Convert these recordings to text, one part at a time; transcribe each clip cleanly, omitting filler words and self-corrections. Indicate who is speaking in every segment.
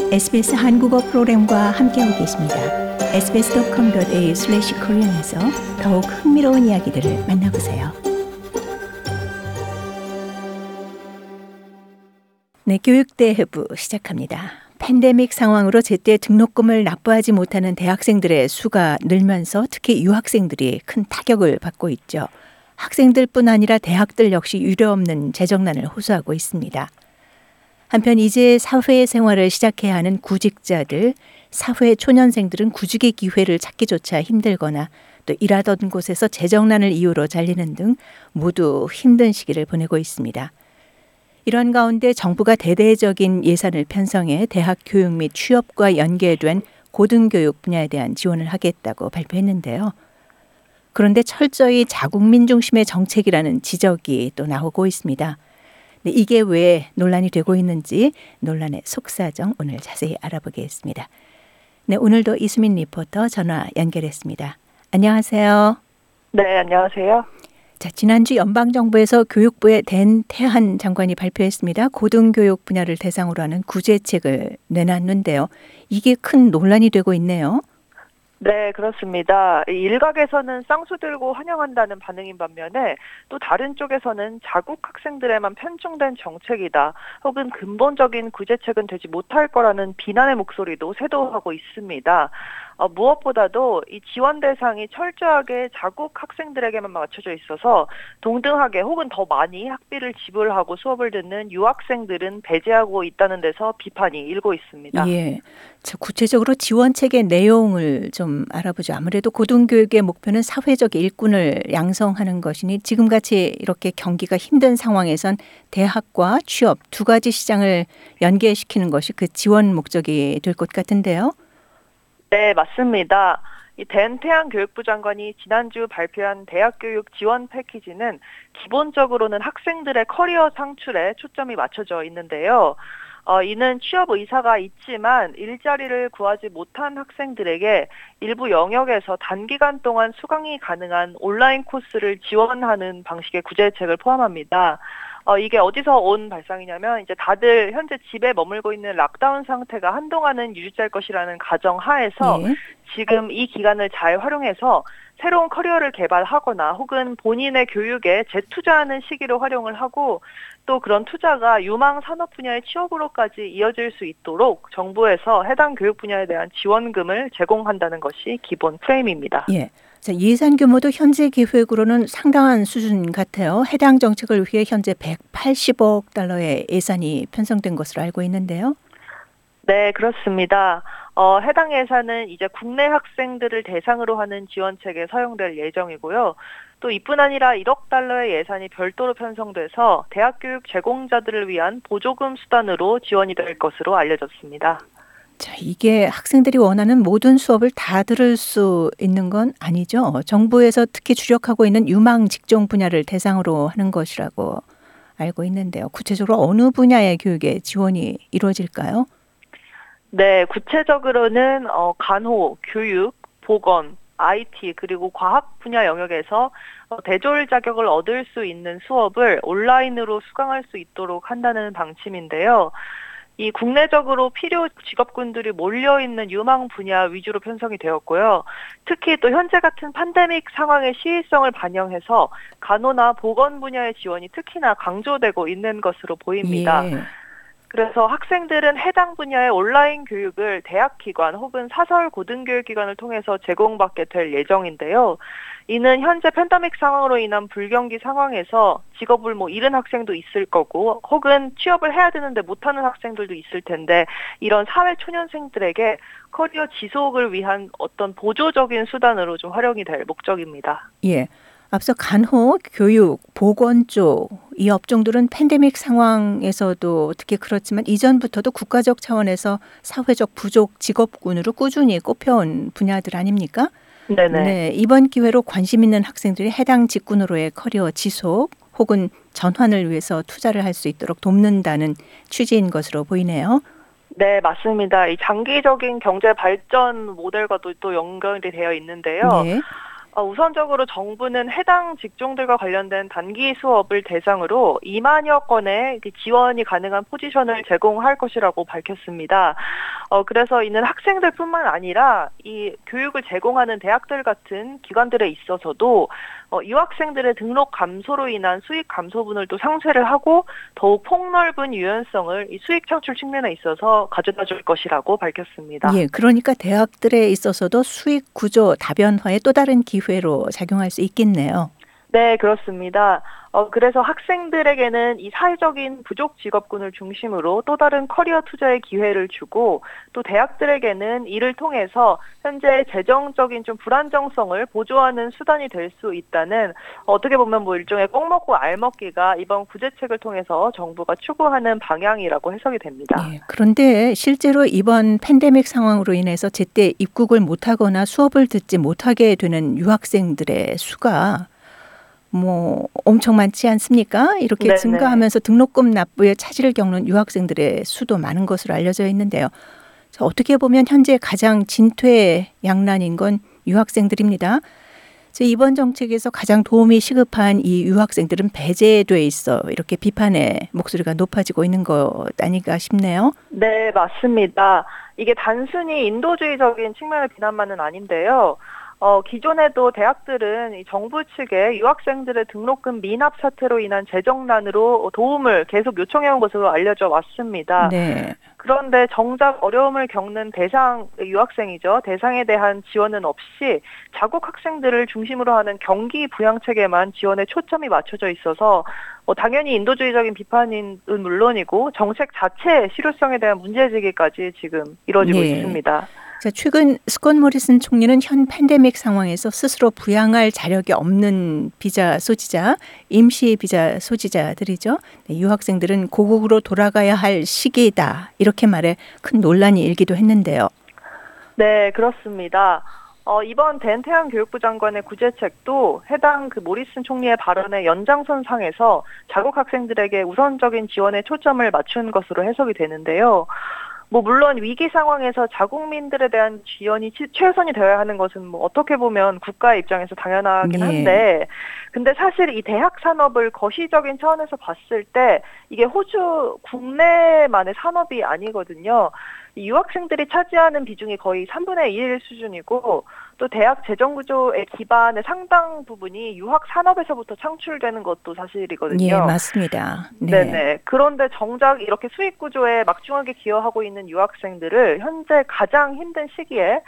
Speaker 1: SBS 한국어 프로그램과 함께하고 계십니다. sbs.com.au/korean에서 더욱 흥미로운 이야기들을 만나보세요. 네, 교육대회부 시작합니다. 팬데믹 상황으로 제때 등록금을 납부하지 못하는 대학생들의 수가 늘면서 특히 유학생들이 큰 타격을 받고 있죠. 학생들뿐 아니라 대학들 역시 유례없는 재정난을 호소하고 있습니다. 한편 이제 사회생활을 시작해야 하는 구직자들, 사회 초년생들은 구직의 기회를 찾기조차 힘들거나 또 일하던 곳에서 재정난을 이유로 잘리는 등 모두 힘든 시기를 보내고 있습니다. 이런 가운데 정부가 대대적인 예산을 편성해 대학 교육 및 취업과 연계된 고등교육 분야에 대한 지원을 하겠다고 발표했는데요. 그런데 철저히 자국민 중심의 정책이라는 지적이 또 나오고 있습니다. 네, 이게 왜 논란이 되고 있는지 논란의 속사정 오늘 자세히 알아보겠습니다. 네, 오늘도 이수민 리포터 전화 연결했습니다. 안녕하세요.
Speaker 2: 네, 안녕하세요.
Speaker 1: 자, 지난주 연방정부에서 교육부의 댄태한 장관이 발표했습니다. 고등교육 분야를 대상으로 하는 구제책을 내놨는데요. 이게 큰 논란이 되고 있네요.
Speaker 2: 네, 그렇습니다. 일각에서는 쌍수 들고 환영한다는 반응인 반면에 또 다른 쪽에서는 자국 학생들에만 편중된 정책이다. 혹은 근본적인 구제책은 되지 못할 거라는 비난의 목소리도 쇄도하고 있습니다. 무엇보다도 이 지원 대상이 철저하게 자국 학생들에게만 맞춰져 있어서 동등하게 혹은 더 많이 학비를 지불하고 수업을 듣는 유학생들은 배제하고 있다는 데서 비판이 일고 있습니다.
Speaker 1: 예. 자, 구체적으로 지원책의 내용을 좀 알아보죠. 아무래도 고등교육의 목표는 사회적 일꾼을 양성하는 것이니 지금같이 이렇게 경기가 힘든 상황에선 대학과 취업 두 가지 시장을 연계시키는 것이 그 지원 목적이 될 것 같은데요.
Speaker 2: 네, 맞습니다. 이 댄태양 교육부 장관이 지난주 발표한 대학교육 지원 패키지는 기본적으로는 학생들의 커리어 창출에 초점이 맞춰져 있는데요. 이는 취업 의사가 있지만 일자리를 구하지 못한 학생들에게 일부 영역에서 단기간 동안 수강이 가능한 온라인 코스를 지원하는 방식의 구제책을 포함합니다. 이게 어디서 온 발상이냐면 이제 다들 현재 집에 머물고 있는 락다운 상태가 한동안은 유지될 것이라는 가정 하에서
Speaker 1: 예.
Speaker 2: 지금 이 기간을 잘 활용해서 새로운 커리어를 개발하거나 혹은 본인의 교육에 재투자하는 시기로 활용을 하고 또 그런 투자가 유망 산업 분야의 취업으로까지 이어질 수 있도록 정부에서 해당 교육 분야에 대한 지원금을 제공한다는 것이 기본 프레임입니다.
Speaker 1: 예. 자, 예산 규모도 현재 계획으로는 상당한 수준 같아요. 해당 정책을 위해 현재 180억 달러의 예산이 편성된 것으로 알고 있는데요.
Speaker 2: 네, 그렇습니다. 해당 예산은 이제 국내 학생들을 대상으로 하는 지원책에 사용될 예정이고요. 또 이뿐 아니라 1억 달러의 예산이 별도로 편성돼서 대학교육 제공자들을 위한 보조금 수단으로 지원이 될 것으로 알려졌습니다.
Speaker 1: 자, 이게 학생들이 원하는 모든 수업을 다 들을 수 있는 건 아니죠. 정부에서 특히 주력하고 있는 유망 직종 분야를 대상으로 하는 것이라고 알고 있는데요. 구체적으로 어느 분야의 교육에 지원이 이루어질까요?
Speaker 2: 네, 구체적으로는 간호, 교육, 보건, IT 그리고 과학 분야 영역에서 대졸 자격을 얻을 수 있는 수업을 온라인으로 수강할 수 있도록 한다는 방침인데요. 이 국내적으로 필요 직업군들이 몰려있는 유망 분야 위주로 편성이 되었고요. 특히 또 현재 같은 팬데믹 상황의 시의성을 반영해서 간호나 보건 분야의 지원이 특히나 강조되고 있는 것으로 보입니다.
Speaker 1: 예.
Speaker 2: 그래서 학생들은 해당 분야의 온라인 교육을 대학기관 혹은 사설 고등교육기관을 통해서 제공받게 될 예정인데요. 이는 현재 팬데믹 상황으로 인한 불경기 상황에서 직업을 잃은 학생도 있을 거고 혹은 취업을 해야 되는데 못하는 학생들도 있을 텐데 이런 사회 초년생들에게 커리어 지속을 위한 어떤 보조적인 수단으로 좀 활용이 될 목적입니다.
Speaker 1: 예. 앞서 간호, 교육, 보건 쪽 이 업종들은 팬데믹 상황에서도 특히 그렇지만 이전부터도 국가적 차원에서 사회적 부족 직업군으로 꾸준히 꼽혀온 분야들 아닙니까?
Speaker 2: 네네.
Speaker 1: 네, 이번 기회로 관심 있는 학생들이 해당 직군으로의 커리어 지속 혹은 전환을 위해서 투자를 할 수 있도록 돕는다는 취지인 것으로 보이네요.
Speaker 2: 네, 맞습니다. 이 장기적인 경제 발전 모델과도 또 연결이 되어 있는데요.
Speaker 1: 네.
Speaker 2: 우선적으로 정부는 해당 직종들과 관련된 단기 수업을 대상으로 2만여 건의 지원이 가능한 포지션을 제공할 것이라고 밝혔습니다. 그래서 이는 학생들뿐만 아니라 이 교육을 제공하는 대학들 같은 기관들에 있어서도 유학생들의 등록 감소로 인한 수익 감소분을 또 상쇄를 하고 더욱 폭넓은 유연성을 이 수익 창출 측면에 있어서 가져다 줄 것이라고 밝혔습니다.
Speaker 1: 예, 그러니까 대학들에 있어서도 수익 구조 다변화의 또 다른 기회로 작용할 수 있겠네요.
Speaker 2: 네, 그렇습니다. 그래서 학생들에게는 이 사회적인 부족 직업군을 중심으로 또 다른 커리어 투자의 기회를 주고 또 대학들에게는 이를 통해서 현재 재정적인 좀 불안정성을 보조하는 수단이 될 수 있다는 어떻게 보면 뭐 일종의 꼭 먹고 알 먹기가 이번 구제책을 통해서 정부가 추구하는 방향이라고 해석이 됩니다.
Speaker 1: 예, 그런데 실제로 이번 팬데믹 상황으로 인해서 제때 입국을 못하거나 수업을 듣지 못하게 되는 유학생들의 수가 엄청 많지 않습니까? 이렇게
Speaker 2: 네네.
Speaker 1: 증가하면서 등록금 납부에 차질을 겪는 유학생들의 수도 많은 것으로 알려져 있는데요. 어떻게 보면 현재 가장 진퇴양난인 건 유학생들입니다. 이번 정책에서 가장 도움이 시급한 이 유학생들은 배제돼 있어 이렇게 비판의 목소리가 높아지고 있는 것 아닌가 싶네요.
Speaker 2: 네, 맞습니다. 이게 단순히 인도주의적인 측면의 비난만은 아닌데요. 기존에도 대학들은 이 정부 측에 유학생들의 등록금 미납 사태로 인한 재정난으로 도움을 계속 요청해온 것으로 알려져 왔습니다.
Speaker 1: 네.
Speaker 2: 그런데 정작 어려움을 겪는 유학생이죠. 대상에 대한 지원은 없이 자국 학생들을 중심으로 하는 경기 부양책에만 지원에 초점이 맞춰져 있어서 당연히 인도주의적인 비판은 물론이고 정책 자체의 실효성에 대한 문제제기까지 지금 이뤄지고 있습니다.
Speaker 1: 최근 스콧 모리슨 총리는 현 팬데믹 상황에서 스스로 부양할 자력이 없는 비자 소지자, 임시 비자 소지자들이죠. 유학생들은 고국으로 돌아가야 할 시기이다. 이렇게 말해 큰 논란이 일기도 했는데요.
Speaker 2: 네, 그렇습니다. 이번 댄태양 교육부 장관의 구제책도 해당 모리슨 총리의 발언의 연장선상에서 자국 학생들에게 우선적인 지원에 초점을 맞춘 것으로 해석이 되는데요. 물론 위기 상황에서 자국민들에 대한 지원이 최우선이 되어야 하는 것은 어떻게 보면 국가의 입장에서 당연하긴 한데, 근데 사실 이 대학 산업을 거시적인 차원에서 봤을 때 이게 호주 국내만의 산업이 아니거든요. 이 유학생들이 차지하는 비중이 거의 3분의 1 수준이고 또 대학 재정구조의 기반의 상당 부분이 유학 산업에서부터 창출되는 것도 사실이거든요.
Speaker 1: 예, 맞습니다.
Speaker 2: 네네. 그런데 정작 이렇게 수익 구조에 막중하게 기여하고 있는 유학생들을 현재 가장 힘든 시기에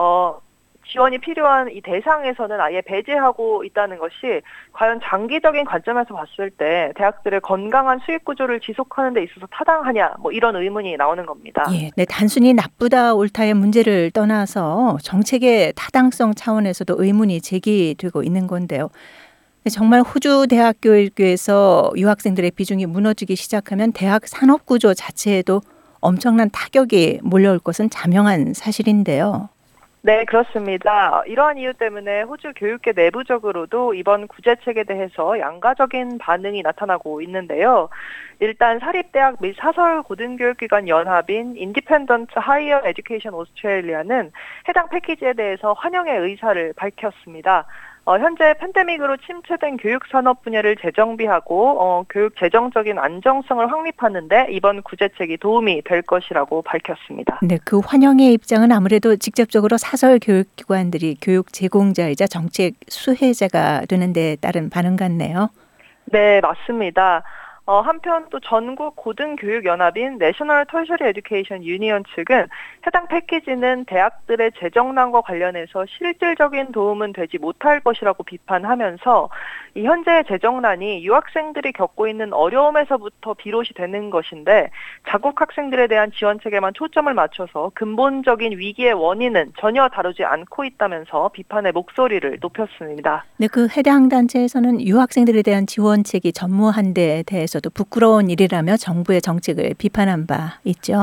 Speaker 2: 지원이 필요한 이 대상에서는 아예 배제하고 있다는 것이 과연 장기적인 관점에서 봤을 때 대학들의 건강한 수익 구조를 지속하는 데 있어서 타당하냐 이런 의문이 나오는 겁니다.
Speaker 1: 예, 네, 단순히 나쁘다 옳다의 문제를 떠나서 정책의 타당성 차원에서도 의문이 제기되고 있는 건데요. 정말 호주 대학 교육에서 유학생들의 비중이 무너지기 시작하면 대학 산업 구조 자체에도 엄청난 타격이 몰려올 것은 자명한 사실인데요.
Speaker 2: 네, 그렇습니다. 이러한 이유 때문에 호주 교육계 내부적으로도 이번 구제책에 대해서 양가적인 반응이 나타나고 있는데요. 일단 사립대학 및 사설 고등교육기관 연합인 인디펜던트 하이어 에듀케이션 오스트레일리아는 해당 패키지에 대해서 환영의 의사를 밝혔습니다. 현재 팬데믹으로 침체된 교육 산업 분야를 재정비하고 교육 재정적인 안정성을 확립하는 데 이번 구제책이 도움이 될 것이라고 밝혔습니다.
Speaker 1: 네, 그 환영의 입장은 아무래도 직접적으로 사설 교육기관들이 교육 제공자이자 정책 수혜자가 되는 데 따른 반응 같네요.
Speaker 2: 네, 맞습니다. 한편 또 전국 고등교육연합인 내셔널 터셔리 에듀케이션 유니언 측은 해당 패키지는 대학들의 재정난과 관련해서 실질적인 도움은 되지 못할 것이라고 비판하면서 이 현재의 재정난이 유학생들이 겪고 있는 어려움에서부터 비롯이 되는 것인데 자국 학생들에 대한 지원책에만 초점을 맞춰서 근본적인 위기의 원인은 전혀 다루지 않고 있다면서 비판의 목소리를 높였습니다.
Speaker 1: 네, 그 해당 단체에서는 유학생들에 대한 지원책이 전무한 데에 대해서도 부끄러운 일이라며 정부의 정책을 비판한 바 있죠.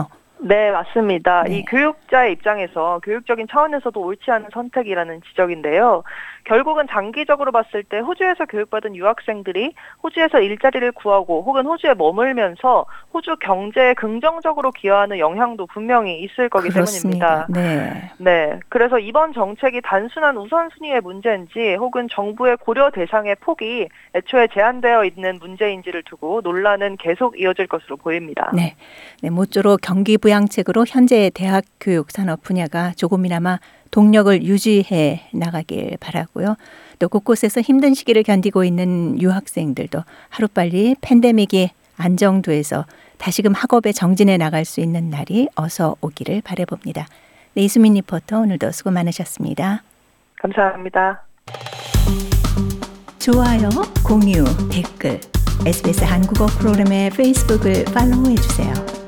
Speaker 2: 네, 맞습니다.
Speaker 1: 네.
Speaker 2: 이 교육자의 입장에서 교육적인 차원에서도 옳지 않은 선택이라는 지적인데요. 결국은 장기적으로 봤을 때 호주에서 교육받은 유학생들이 호주에서 일자리를 구하고 혹은 호주에 머물면서 호주 경제에 긍정적으로 기여하는 영향도 분명히 있을 거기
Speaker 1: 그렇습니다.
Speaker 2: 때문입니다.
Speaker 1: 네.
Speaker 2: 네, 그래서 이번 정책이 단순한 우선순위의 문제인지 혹은 정부의 고려 대상의 폭이 애초에 제한되어 있는 문제인지를 두고 논란은 계속 이어질 것으로 보입니다.
Speaker 1: 네. 네, 모쪼록 경기 부양책으로 현재의 대학 교육 산업 분야가 조금이나마 동력을 유지해 나가길 바라고요. 또 곳곳에서 힘든 시기를 견디고 있는 유학생들도 하루빨리 팬데믹이 안정돼서 다시금 학업에 정진해 나갈 수 있는 날이 어서 오기를 바라봅니다. 네, 이수민 리포터 오늘도 수고 많으셨습니다.
Speaker 2: 감사합니다.
Speaker 1: 좋아요, 공유, 댓글, SBS 한국어 프로그램의 페이스북을 팔로우해 주세요.